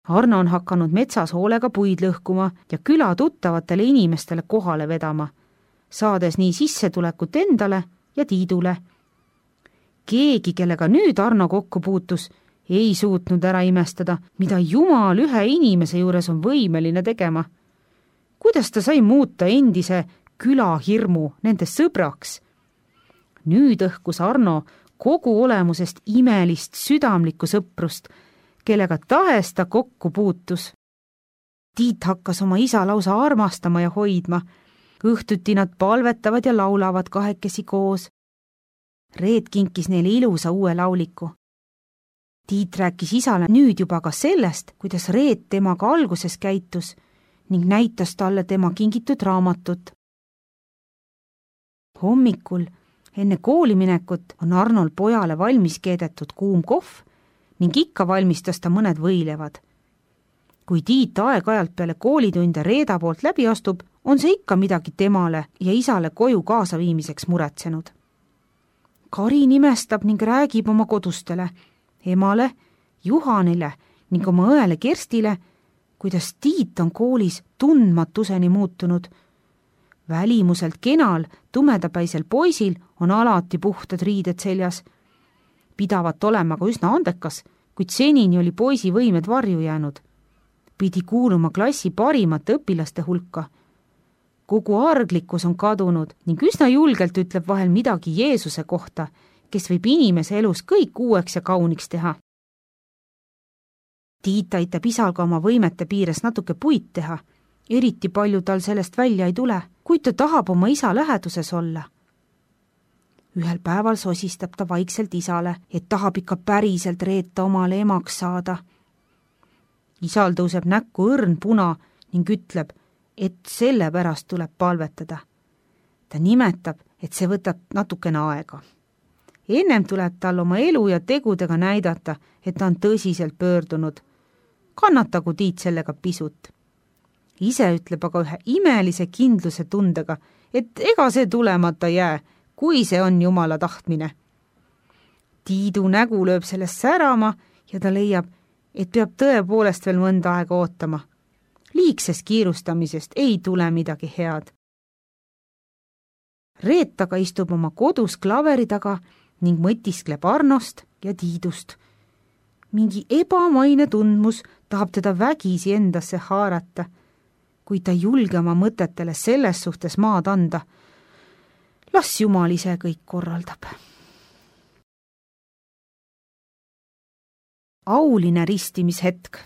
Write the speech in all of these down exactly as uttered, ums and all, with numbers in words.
Arno on hakanud metsas hoolega puid lõhkuma ja küla tuttavatele inimestele kohale vedama, saades nii sissetulekut endale ja Tiidule. Keegi, kellega nüüd Arno kokku puutus, ei suutnud ära imestada, mida Jumal ühe inimese juures on võimeline tegema. Kuidas ta sai muuta endise külahirmu nende sõbraks? Nüüd õhkus Arno kogu olemusest imelist südamlikku sõprust, kellega tahes ta kokku puutus. Tiit hakkas oma isa lausa armastama ja hoidma. Õhtuti nad palvetavad ja laulavad kahekesi koos. Reet kinkis neile ilusa uue lauliku. Tiit rääkis isale nüüd juba ka sellest, kuidas Reet temaga alguses käitus ning näitas talle tema kingitud raamatut. Hommikul enne kooliminekut on Arnol pojale valmis keedetud kuum kohv ning ikka valmistas ta mõned võilevad. Kui Tiit aeg-ajalt peale koolitunde Reeda poolt läbi astub, on see ikka midagi temale ja isale koju kaasa viimiseks muretsenud. Karin imestab ning räägib oma kodustele, emale, Juhanile ning oma õele Kerstile, kuidas Tiit on koolis tundmatuseni muutunud. Välimuselt kenal, tumedapäisel poisil on alati puhtad riided seljas. Pidavat olema ka üsna andekas, kuid senini oli poisi võimed varju jäänud. Pidi kuuluma klassi parimate õpilaste hulka. Kogu arglikkus on kadunud ning üsna julgelt ütleb vahel midagi Jeesuse kohta, kes võib inimese elus kõik uueks ja kauniks teha. Tiit aitab isal ka oma võimete piires natuke puid teha. Eriti palju tal sellest välja ei tule, kuid ta tahab oma isa läheduses olla. Ühel päeval sosistab ta vaikselt isale, et tahab ikka päriselt Reeta omale emaks saada. Isal tõuseb näkku õrn puna ning ütleb, et selle pärast tuleb palvetada. Ta nimetab, et see võtab natukene aega. Ennem tuleb tal oma elu ja tegudega näidata, et ta on tõsiselt pöördunud. Kannatagu Tiit sellega pisut. Ise ütleb aga ühe imelise kindluse tundega, et ega see tulemata jää, kui see on Jumala tahtmine. Tiidu nägu lööb sellest särama ja ta leiab, et peab tõepoolest veel mõnda aega ootama. Liigsest kiirustamisest ei tule midagi head. Reet aga istub oma kodus klaveri taga ning mõtiskleb Arnost ja Tiidust. Mingi ebamaine tundmus tahab teda vägisi endasse haarata, kui ta julge oma mõtetele selles suhtes maad anda. Las Jumal ise kõik korraldab. Auline ristimishetk.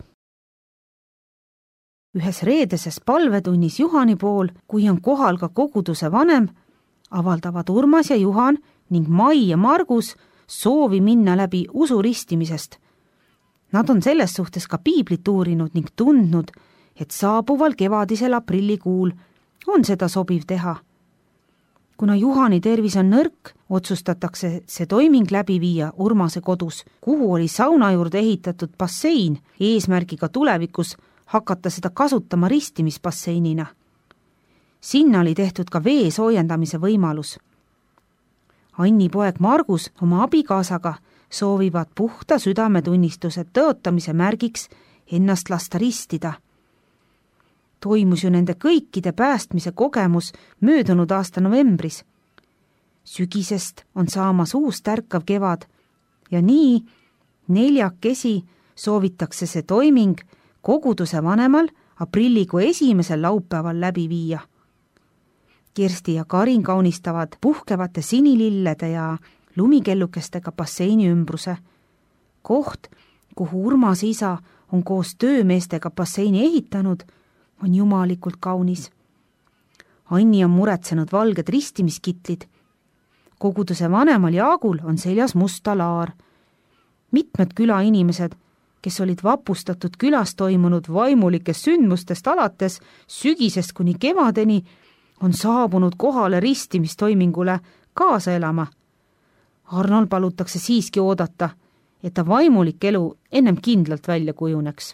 Ühes reedeses palvetunnis Juhani pool, kui on kohal ka koguduse vanem, avaldavad Urmas ja Juhan ning Mai ja Margus soovi minna läbi usuristimisest. Nad on selles suhtes ka piiblit uurinud ning tundnud, et saabuval kevadisel aprillikuul on seda sobiv teha. Kuna Juhani tervis on nõrk, otsustatakse see toiming läbi viia Urmase kodus, kuhu oli sauna juurde ehitatud bassein, eesmärgiga tulevikus hakata seda kasutama ristimisbasseinina. Sinna oli tehtud ka vee soojendamise võimalus. Anni poeg Margus oma abikaasaga soovivad puhta südametunnistuse tõotamise märgiks ennast lasta ristida. Toimus ju nende kõikide päästmise kogemus möödunud aasta novembris. Sügisest on saamas uus tärkav kevad ja nii neljakesi soovitakse see toiming koguduse vanemal aprillikuu esimesel laupäeval läbi viia. Kersti ja Karin kaunistavad puhkevate sinilillede ja lumikellukestega basseini ümbruse. Koht, kuhu Urmas isa on koos töömeestega basseini ehitanud, on jumalikult kaunis. Anni on muretsenud valged ristimiskitlid. Koguduse vanemal Jaagul on seljas musta laar. Mitmed külainimesed, kes olid vapustatud külas toimunud vaimulikest sündmustest alates sügisest kuni kevadeni, on saabunud kohale ristimistoimingule kaasa elama. Arnol palutakse siiski oodata, et ta vaimulik elu ennem kindlalt välja kujuneks.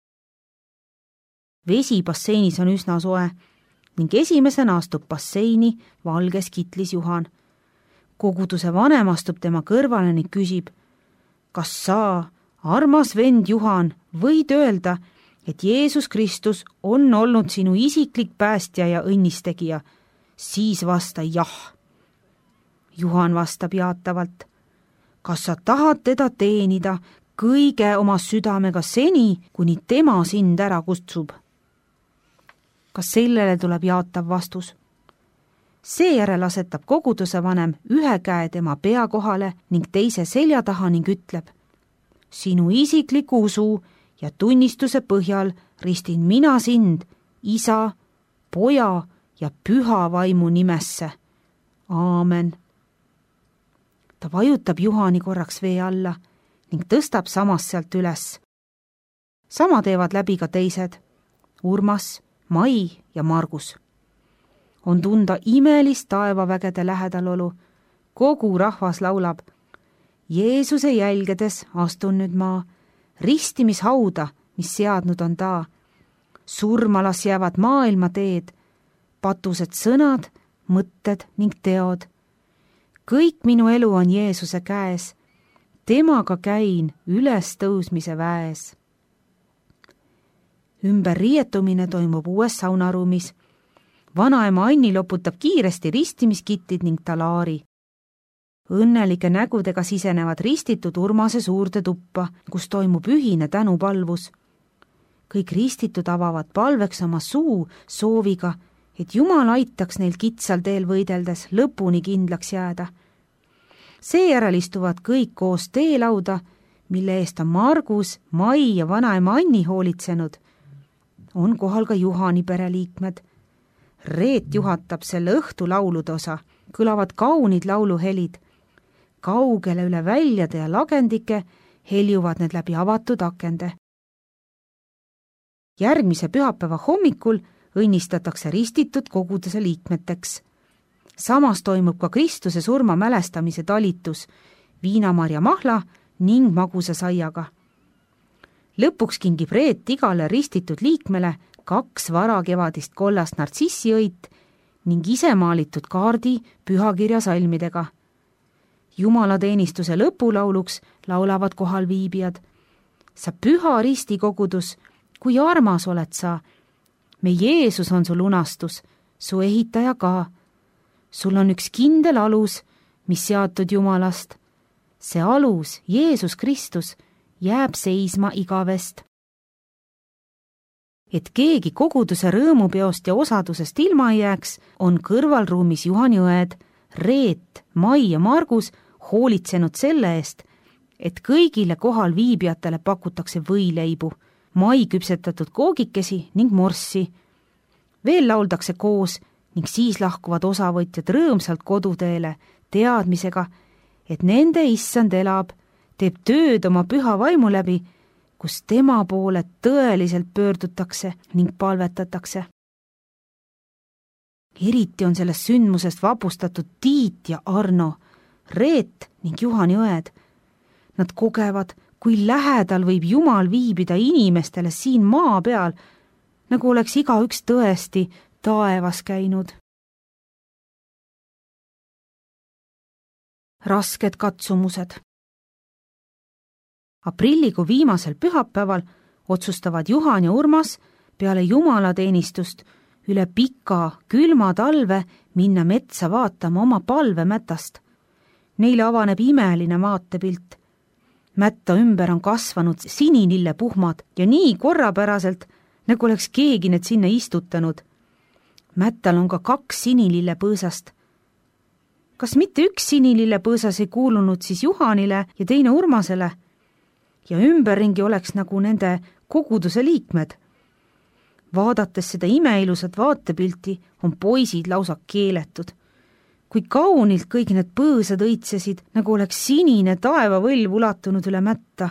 Vesi basseinis on üsna soe ning esimesena astub basseini valges kitlis Juhan. Koguduse vanem astub tema kõrvale ning küsib, kas sa, armas vend Juhan, võid öelda, et Jeesus Kristus on olnud sinu isiklik päästja ja õnnistegija, siis vasta jah. Juhan vastab jaatavalt. Kas sa tahad teda teenida kõige oma südamega seni, kuni tema sind ära kutsub? Kas sellele tuleb jaatav vastus? Seejärel asetab koguduse vanem ühe käe tema pea kohale ning teise selja taha ning ütleb: sinu isikliku usu ja tunnistuse põhjal ristin mina sind Isa, Poja ja Püha Vaimu nimesse. Aamen. Ta vajutab Juhani korraks vee alla ning tõstab samas sealt üles. Sama teevad läbi ka teised, Urmas, Mai ja Margus. On tunda imelist taevavägede lähedalolu. Kogu rahvas laulab: Jeesuse jälgedes astun nüüd ma, ristimishauda, mis seadnud on ta. Surmalas jäävad maailma teed, patused sõnad, mõtted ning teod. Kõik minu elu on Jeesuse käes, temaga käin üles tõusmise väes. Ümber riietumine toimub uues saunaruumis. Vanaema Anni loputab kiiresti ristimiskittid ning talaari. Õnnelike nägudega sisenevad ristitud Urmase suurde tuppa, kus toimub ühine tänupalvus. Kõik ristitud avavad palveks oma suu sooviga, et Jumal aitaks neil kitsal teel võideldes lõpuni kindlaks jääda. Seejärel istuvad kõik koos teelauda, mille eest on Margus, Mai ja vanaema Anni hoolitsenud. On kohal ka Juhani pereliikmed. Reet juhatab selle õhtu laulude osa, kõlavad kaunid lauluhelid. Kaugele üle väljade ja lagendike heljuvad need läbi avatud akende. Järgmise pühapäeva hommikul õnnistatakse ristitud koguduse liikmeteks. Samas toimub ka Kristuse surma mälestamise talitus viinamarja mahla ning magusa saiaga. Lõpuks kingib Reet igale ristitud liikmele kaks varakevadist kollast nartsissiõit ning ise maalitud kaardi pühakirja salmidega. Jumalateenistuse lõpulauluks laulavad kohal viibijad. Sa püha ristikogudus, kui armas oled sa. Me Jeesus on su lunastus, su ehitaja ka. Sul on üks kindel alus, mis seatud Jumalast. See alus, Jeesus Kristus, jääb seisma igavest. Et keegi koguduse rõõmupeost ja osadusest ilma ei jääks, on kõrvalruumis Juhani õed, Reet, Mai ja Margus hoolitsenud selle eest, et kõigile kohal viibijatele pakutakse võileibu, Mai küpsetatud koogikesi ning morssi. Veel lauldakse koos ning siis lahkuvad osavõtjad rõõmsalt koduteele teadmisega, et nende issand elab, teeb tööd oma püha vaimu läbi, kus tema poole tõeliselt pöördutakse ning palvetatakse. Eriti on sellest sündmusest vapustatud Tiit ja Arno, Reet ning Juhani õed. Nad kogevad, kui lähedal võib Jumal viibida inimestele siin maa peal, nagu oleks igaüks tõesti taevas käinud. Rasked katsumused. Aprillikuu viimasel pühapäeval otsustavad Juhan ja Urmas peale jumalateenistust üle pika, külma talve minna metsa vaatama oma palvemätast. Neile avaneb imeline vaatepilt. Mätta ümber on kasvanud sinilillepuhmad ja nii korrapäraselt, nagu oleks keegi need sinna istutanud. Mättal on ka kaks sinilillepõõsast. Kas mitte üks sinilillepõõsas ei kuulunud siis Juhanile ja teine Urmasele? Ja ümberringi oleks nagu nende koguduse liikmed. Vaadates seda imeilusat vaatepilti on poisid lausa keeletud. Kui kaunilt kõik need põõsad õitsesid, nagu oleks sinine taevavõlv ulatunud üle mätta.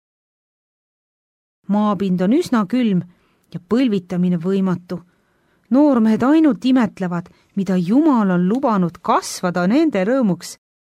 Maapind on üsna külm ja põlvitamine võimatu. Noormehed ainult imetlevad, mida Jumal on lubanud kasvada nende rõõmuks.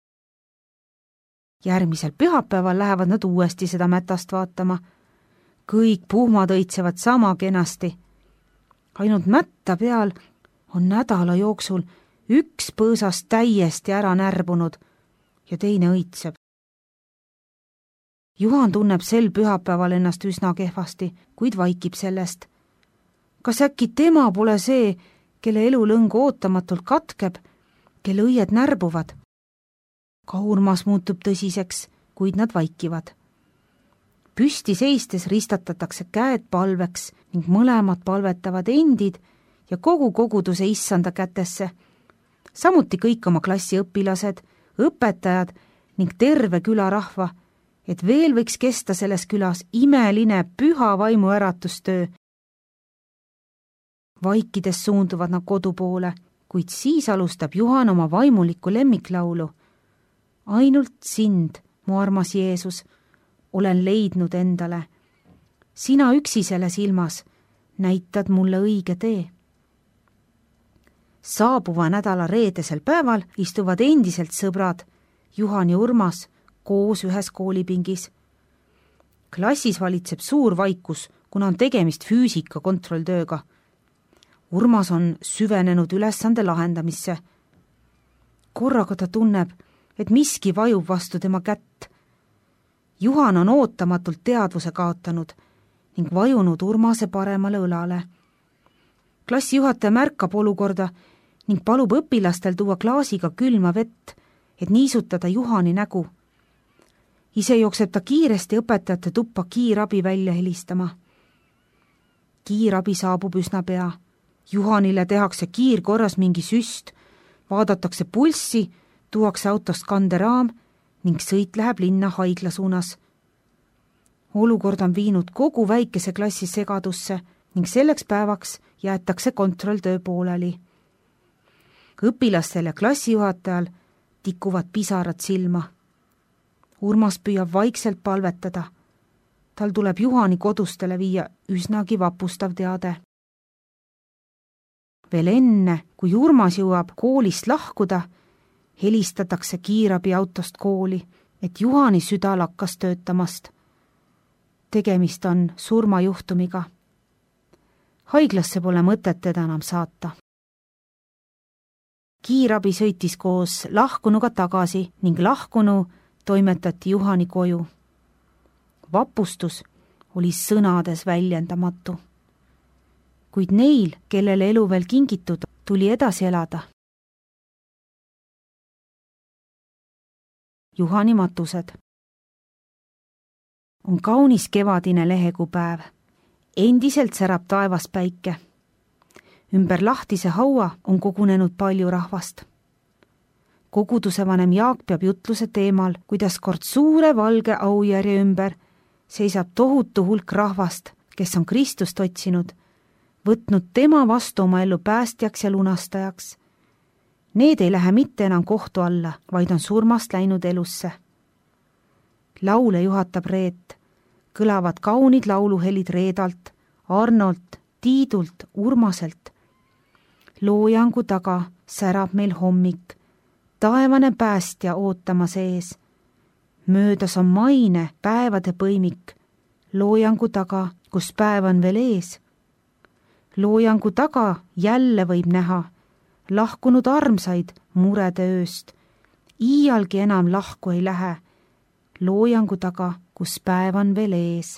Järgmisel pühapäeval lähevad nad uuesti seda mätast vaatama. Kõik puhmad õitsevad sama kenasti. Ainult mätta peal on nädala jooksul üks põõsas täiesti ära närbunud ja teine õitseb. Juhan tunneb sel pühapäeval ennast üsna kehvasti, kuid vaikib sellest. Kas äkki tema pole see, kelle elulõng ootamatult katkeb, kelle õied närbuvad? Ka Urmas muutub tõsiseks, kuid nad vaikivad. Püsti seistes ristatatakse käed palveks ning mõlemad palvetavad endid ja kogu koguduse issanda kätesse. Samuti kõik oma klassi õpilased, õpetajad ning terve külarahva, et veel võiks kesta selles külas imeline püha vaimu äratustöö. Vaikides suunduvad nad kodu poole, kuid siis alustab Juhan oma vaimulikku lemmiklaulu. Ainult sind, mu armas Jeesus, olen leidnud endale. Sina üksi selles ilmas näitad mulle õige tee. Saabuva nädala reedesel päeval istuvad endiselt sõbrad Juhan ja Urmas koos ühes koolipingis. Klassis valitseb suur vaikus, kuna on tegemist füüsika kontrolltööga. Urmas on süvenenud ülesande lahendamisse. Korraga ta tunneb, et miski vajub vastu tema kätt. Juhan on ootamatult teadvuse kaotanud ning vajunud Urmase paremale õlale. Klassijuhataja märkab olukorda ning palub õpilastel tuua klaasiga külma vett, et niisutada Juhani nägu. Ise jookseb ta kiiresti õpetajate tuppa kiirabi välja helistama. Kiirabi saabub üsna pea. Juhanile tehakse kiirkorras mingi süst, vaadatakse pulssi, tuuakse autost kanderaam ning sõit läheb linna haigla suunas. Olukord on viinud kogu väikese klassi segadusse ning selleks päevaks jäetakse kontrolltöö pooleli. Õpilastel ja klassijuhatajal tikuvad pisarad silma. Urmas püüab vaikselt palvetada. Tal tuleb Juhani kodustele viia üsnagi vapustav teade. Veel enne, kui Urmas jõuab koolist lahkuda, helistatakse kiirabi autost kooli, et Juhani süda lakkas töötamast. Tegemist on surmajuhtumiga. Haiglasse pole mõtet teda enam saata. Kiirabi sõitis koos lahkunuga tagasi ning lahkunu toimetati Juhani koju. Vapustus oli sõnades väljendamatu. Kuid neil, kellele elu veel kingitud, tuli edasi elada. Juhani matused. On kaunis kevadine lehekupäev. Endiselt särab taevas päike. Ümber lahtise haua on kogunenud palju rahvast. Koguduse vanem Jaak peab jutluse teemal, kuidas kord suure valge aujärje ümber seisab tohutu hulk rahvast, kes on Kristust otsinud, võtnud tema vastu oma ellu päästjaks ja lunastajaks. Need ei lähe mitte enam kohtu alla, vaid on surmast läinud elusse. Laule juhatab Reet, kõlavad kaunid lauluhelid Reedalt, Arnolt, Tiidult, Urmaselt. Loojangu taga särab meil hommik, taevane päästja ootama sees. Möödas on maine päevade põimik, loojangu taga, kus päev on veel ees. Loojangu taga jälle võib näha lahkunud armsaid murede ööst. Iialgi enam lahku ei lähe, loojangu taga, kus päev on veel ees.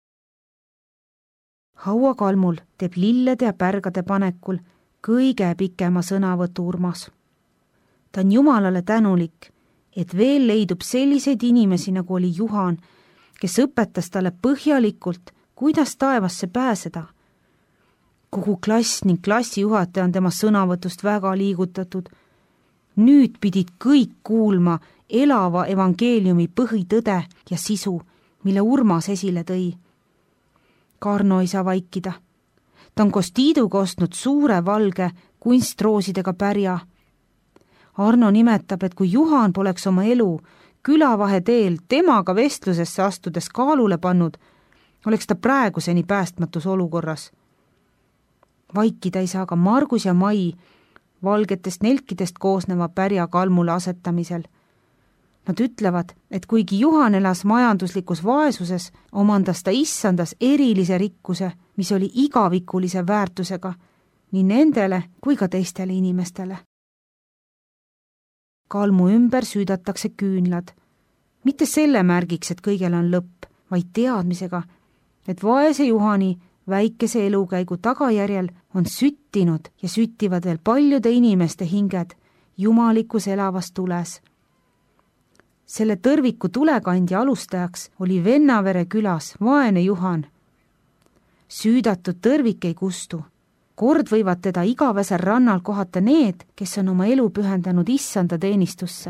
Hauakalmul teeb lillede ja pärgade panekul kõige pikema sõnavõtu Urmas. Ta on Jumalale tänulik, et veel leidub selliseid inimesi, nagu oli Juhan, kes õpetas talle põhjalikult, kuidas taevasse pääseda. Kogu klass ning klassijuhataja on tema sõnavõtust väga liigutatud. Nüüd pidid kõik kuulma elava evangeeliumi põhitõde ja sisu, mille Urmas esile tõi. Karno ei saa vaikida. Ta on koos Tiiduga ostnud suure valge kunstroosidega pärja. Arno nimetab, et kui Juhan poleks oma elu külavahe teel temaga vestlusesse astudes kaalule pannud, oleks ta praeguseni päästmatus olukorras. Vaikida ei saa ka Margus ja Mai valgetest nelkidest koosneva pärja kalmule asetamisel. Nad ütlevad, et kuigi Juhan elas majanduslikus vaesuses, omandas ta issandas erilise rikkuse, mis oli igavikulise väärtusega nii nendele kui ka teistele inimestele. Kalmu ümber süüdatakse küünlad. mitte selle märgiks, et kõigel on lõpp, vaid teadmisega, et vaese Juhani väikese elukäigu tagajärjel on süttinud ja süttivad veel paljude inimeste hinged jumalikus elavas tules. Selle tõrviku tulekandja alustajaks oli Vennavere külas vaene Juhan. Süüdatud tõrvik ei kustu. Kord võivad teda igavesel rannal kohata need, kes on oma elu pühendanud issanda teenistusse.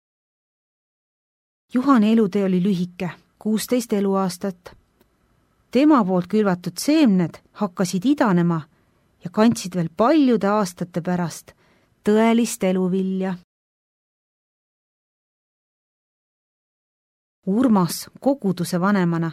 Juhani elutee oli lühike, kuusteist eluaastat. Tema poolt külvatud seemned hakkasid idanema ja kandsid veel paljude aastate pärast tõelist eluvilja. Urmas koguduse vanemana.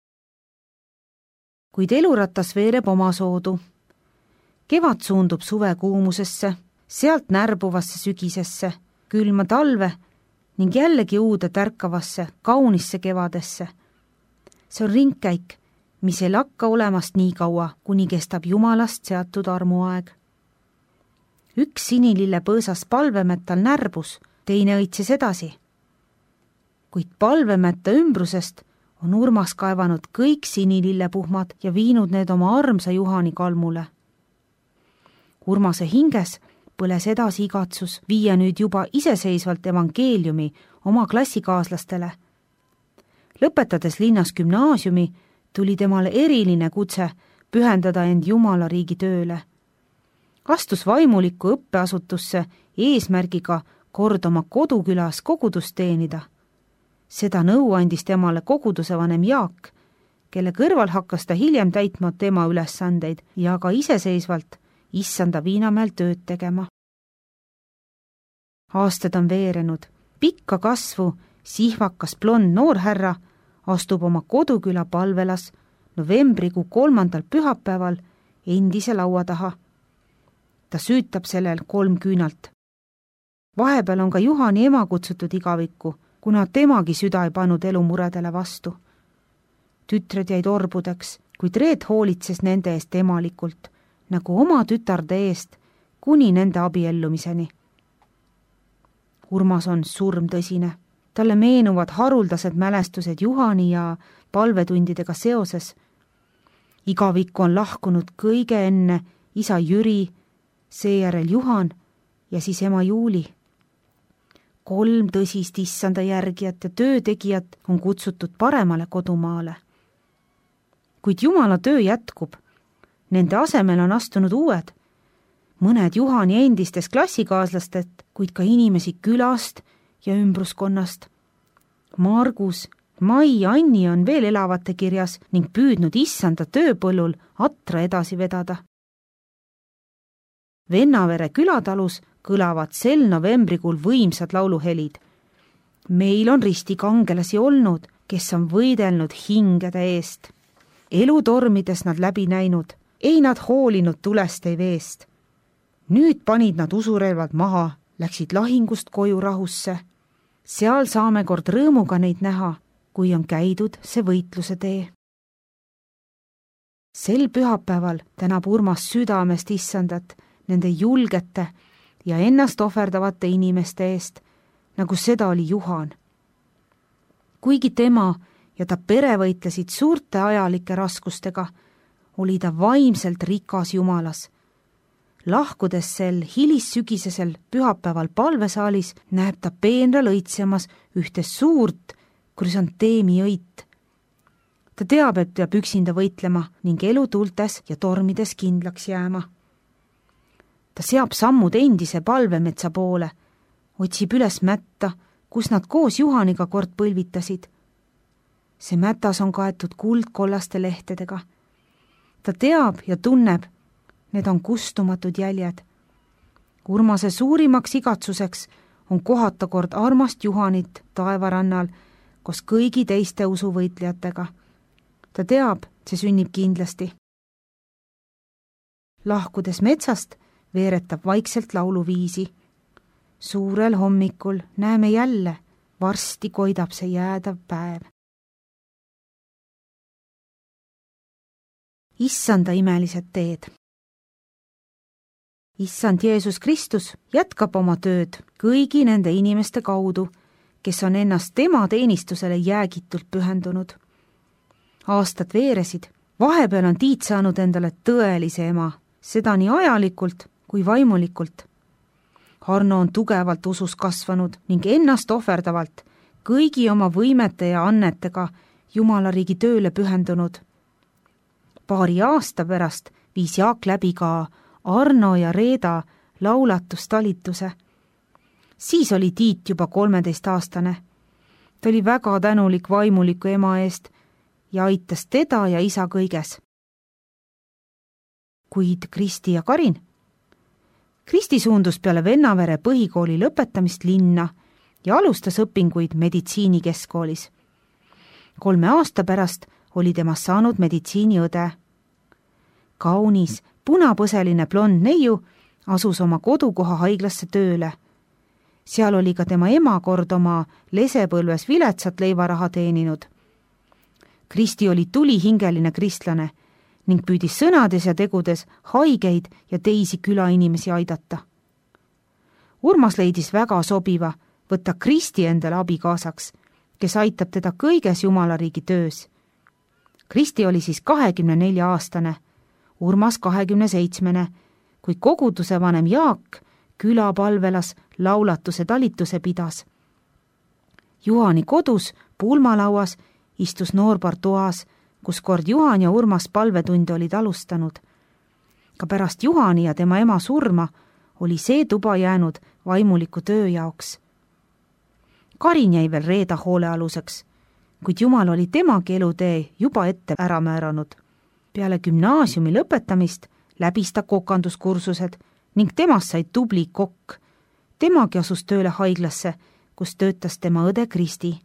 Kuid eluratas veereb omasoodu. Kevad suundub suve kuumusesse, sealt närbuvasse sügisesse, külma talve ning jällegi uude tärkavasse, kaunisse kevadesse. See on ringkäik, mis ei lakka olemast nii kaua, kuni kestab Jumalast seatud armuaeg. Üks sinilille põõsas palvemättal närbus, teine õitses edasi. Kuid palvemätta ümbrusest on Urmas kaevanud kõik sinilillepuhmad ja viinud need oma armsa Juhani kalmule. Urmase hinges põles edasi igatsus viia nüüd juba iseseisvalt evangeeliumi oma klassikaaslastele. Lõpetades linnas gümnaasiumi, tuli temale eriline kutse pühendada end Jumala riigi tööle. Astus vaimulikku õppeasutusse eesmärgiga kord oma kodukülas kogudust teenida. Seda nõu andis temale koguduse vanem Jaak, kelle kõrval hakkas ta hiljem täitma tema ülesandeid ja ka iseseisvalt issanda Viinamäel tööd tegema. Aastad on veerenud, pikka kasvu sihvakas blond noorhärra astub oma koduküla palvelas novembrikuu kolmandal pühapäeval endise laua taha. Ta süütab sellel kolm küünalt. Vahepeal on ka Juhani ema kutsutud igavikku, kuna temagi süda ei pannud elumuredele vastu. Tütred jäid orbudeks, kuid Reet hoolitses nende eest emalikult, nagu oma tütarde eest, kuni nende abiellumiseni. Urmas on surmtõsine. Talle meenuvad haruldased mälestused Juhani ja palvetundidega seoses. Igavikku on lahkunud kõige enne isa Jüri, seejärel Juhan ja siis ema Juuli. Kolm tõsist issanda järgijat ja töötegijat on kutsutud paremale kodumaale. Kuid Jumala töö jätkub. Nende asemel on astunud uued. Mõned Juhani endistest klassikaaslastest, kuid ka inimesi külast ja ümbruskonnast. Margus, Mai ja Anni on veel elavate kirjas ning püüdnud issanda tööpõllul atra edasi vedada. Vennavere külatalus kõlavad sel novembrikuul võimsad lauluhelid. Meil on ristikangelasi olnud, kes on võidelnud hingede eest. Elutormides nad läbi näinud, ei nad hoolinud tulest ei veest. Nüüd panid nad usurelvad maha, läksid lahingust koju rahusse. Seal saame kord rõõmuga neid näha, kui on käidud see võitluse tee. Sel pühapäeval tänab Urmas südamest issandat nende julgete ja ennast ohverdavate inimeste eest, nagu seda oli Juhan. Kuigi tema ja ta pere võitlesid suurte ajalike raskustega, oli ta vaimselt rikas Jumalas. Lahkudes sel hilissügisesel pühapäeval palvesaalis näeb ta peenral õitsemas ühte suurt krüsanteemi õit. Ta teab, et peab üksinda võitlema ning elutultes ja tormides kindlaks jääma. Ta seab sammud endise palvemetsa poole, otsib üles mätta, kus nad koos Juhaniga kord põlvitasid. See mätas on kaetud kuldkollaste lehtedega. Ta teab ja tunneb, need on kustumatud jäljed. Urmase suurimaks igatsuseks on kohata kord armast Juhanit taevarannal koos kõigi teiste usuvõitlejatega. Ta teab, see sünnib kindlasti. Lahkudes metsast veeretab vaikselt lauluviisi. Suurel hommikul näeme jälle, varsti koidab see jäädav päev. Issanda imelised teed. Issand Jeesus Kristus jätkab oma tööd kõigi nende inimeste kaudu, kes on ennast tema teenistusele jäägitult pühendunud. Aastad veeresid, vahepeal on Tiit saanud endale tõelise ema, seda nii ajalikult kui vaimulikult. Arno on tugevalt usus kasvanud ning ennast ohverdavalt kõigi oma võimete ja annetega Jumala riigi tööle pühendunud. Paari aasta pärast viis Jaak läbi ka Arno ja Reeda laulatustalituse. Siis oli Tiit juba kolmeteistaastane. Ta oli väga tänulik vaimuliku ema eest ja aitas teda ja isa kõiges. Kuid Kristi ja Karin? Kristi suundus peale Vennavere põhikooli lõpetamist linna ja alustas õpinguid meditsiinikeskkoolis. Kolme aasta pärast oli temast saanud meditsiiniõde. Kaunis, punapõseline blond neiu asus oma kodukoha haiglasse tööle. Seal oli ka tema ema kord oma lesepõlves viletsat leivaraha teeninud. Kristi oli tulihingeline kristlane ning püüdis sõnades ja tegudes haigeid ja teisi külainimesi aidata. Urmas leidis väga sobiva võtta Kristi endale abikaasaks, kes aitab teda kõiges Jumala riigi töös. Kristi oli siis kahekümne nelja aastane, Urmas kahekümne seitsmene, kui koguduse vanem Jaak külapalvelas laulatuse talituse pidas. Juhani kodus pulmalauas istus noorpar toas, kus kord Juhan ja Urmas palvetunde olid alustanud. Ka pärast Juhani ja tema ema surma oli see tuba jäänud vaimuliku töö jaoks. Karin jäi veel Reeda hoolealuseks, kuid Jumal oli temagi elutee juba ette ära määranud. Peale gümnaasiumi lõpetamist läbis ta kokanduskursused ning temast sai tubli kokk. Temagi asus tööle haiglasse, kus töötas tema õde Kristi.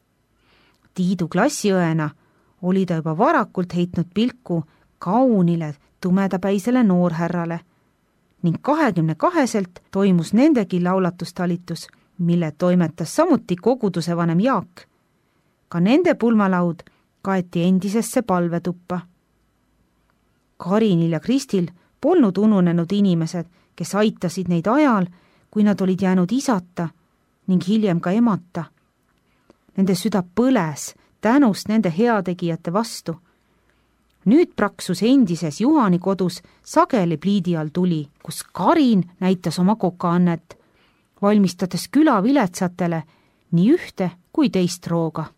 Tiidu klassiõena oli ta juba varakult heitnud pilku kaunile tumedapäisele noorhärrale ning kahekümne kaheselt toimus nendegi laulatustalitus, mille toimetas samuti koguduse vanem Jaak. Ka nende pulmalaud kaeti endisesse palvetuppa. Karinil ja Kristil polnud ununenud inimesed, kes aitasid neid ajal, kui nad olid jäänud isata ning hiljem ka emata. Nende süda põles tänust nende heategijate vastu. Nüüd praksus endises Juhani kodus sageli pliidi all tuli, kus Karin näitas oma kokaannet, valmistades küla viletsatele nii ühte kui teist rooga.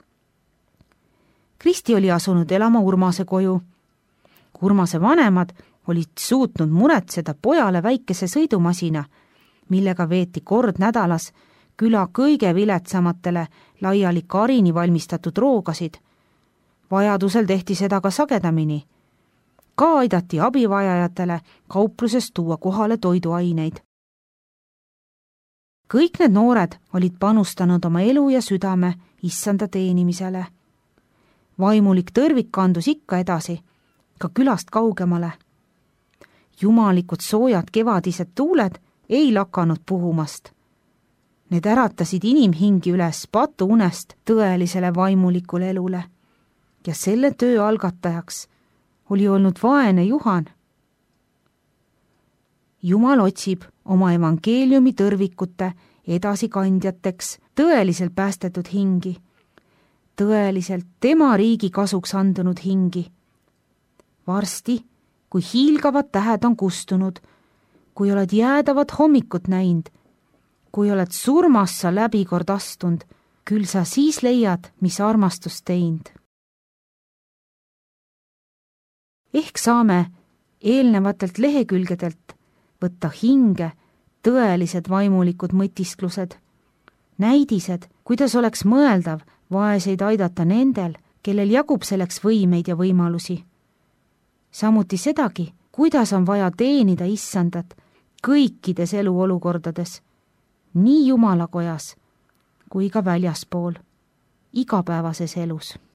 Kristi oli asunud elama Urmase koju. Urmase vanemad olid suutnud muretseda pojale väikese sõidumasina, millega veeti kord nädalas küla kõige viletsamatele laiali Karini valmistatud roogasid. Vajadusel tehti seda ka sagedamini. Ka aidati abivajajatele kauplusest tuua kohale toiduaineid. Kõik need noored olid panustanud oma elu ja südame issanda teenimisele. Vaimulik tõrvik kandus ikka edasi, ka külast kaugemale. Jumalikud soojad kevadised tuuled ei lakanud puhumast. Need äratasid inimhingi üles patuunest tõelisele vaimulikule elule ja selle töö algatajaks oli olnud vaene Juhan. Jumal otsib oma evangeeliumi tõrvikute edasikandjateks tõeliselt päästetud hingi, tõeliselt tema riigi kasuks andunud hingi. Varsti, kui hiilgavad tähed on kustunud, kui oled jäädavat hommikut näinud, kui oled surmas sa läbi kord astunud, küll sa siis leiad, mis armastust teinud. Ehk saame eelnevatelt lehekülgedelt võtta hinge tõelised vaimulikud mõtisklused, näidised, kuidas oleks mõeldav vaeseid aidata nendel, kellel jagub selleks võimeid ja võimalusi. Samuti sedagi, kuidas on vaja teenida issandat kõikides eluolukordades, nii Jumalakojas kui ka väljaspool, igapäevases elus.